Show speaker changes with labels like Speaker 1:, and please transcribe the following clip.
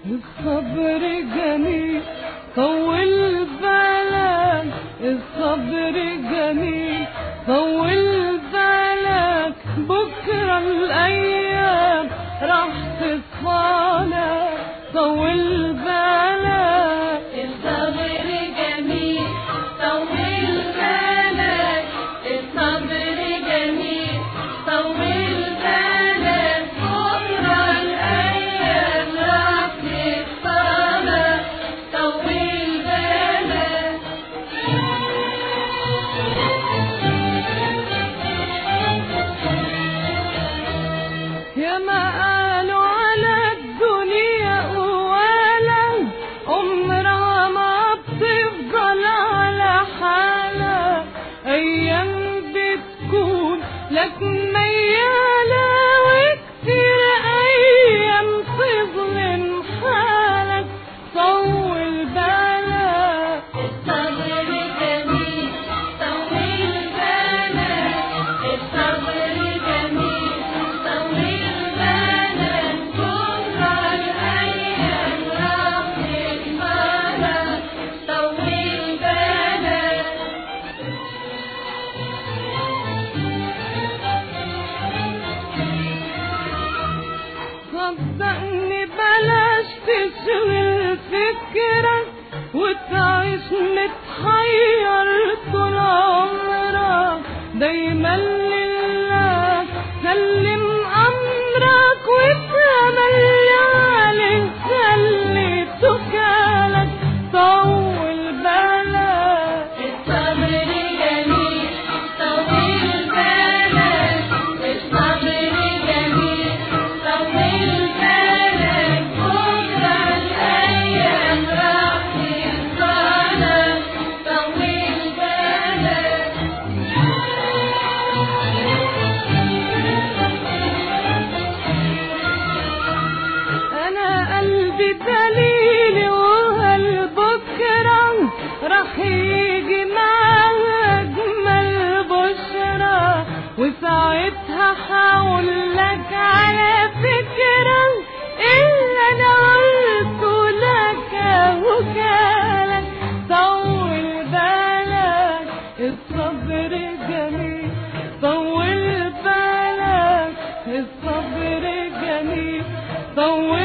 Speaker 1: الصبر جميل طول بالك، الصبر جميل طول بالك، بكرة الأيام راح تصفالك. طول بالك
Speaker 2: الصبر جميل طول بالك، الصبر جميل طول بالك، بكرة الأيام راح تصفالك. طول بالك
Speaker 1: يا ما قالوا على الدنيا قوالا، عمرها ما بتفضل على حالها، أيام بتكون لك ميالة، وكتير أيام تظلم حالك. طول بالك
Speaker 2: الصبر جميل طول بالك، الصبر جميل طول بالك، بكرة الأيام راح تصفالك. طول بالك
Speaker 1: صدقني بلاش تشغل فكرك وتعيش متحير طول عمرك، دايما لله سلم أمرك، وتملي عليه خلي توكلك. طول بالك
Speaker 2: الصبر جميل طول بالك، الصبر جميل طول بالك، بكرة الأيام راح تصفالك. طول بالك
Speaker 1: أنا قلبي دليلي وهالبكرة راح يجي معاها أجمل بشرى، وساعتها هقولك على فكرة اللي أنا قلته لك وكالك. طول بالك الصبر جميل طول بالك، الصبر جميل طول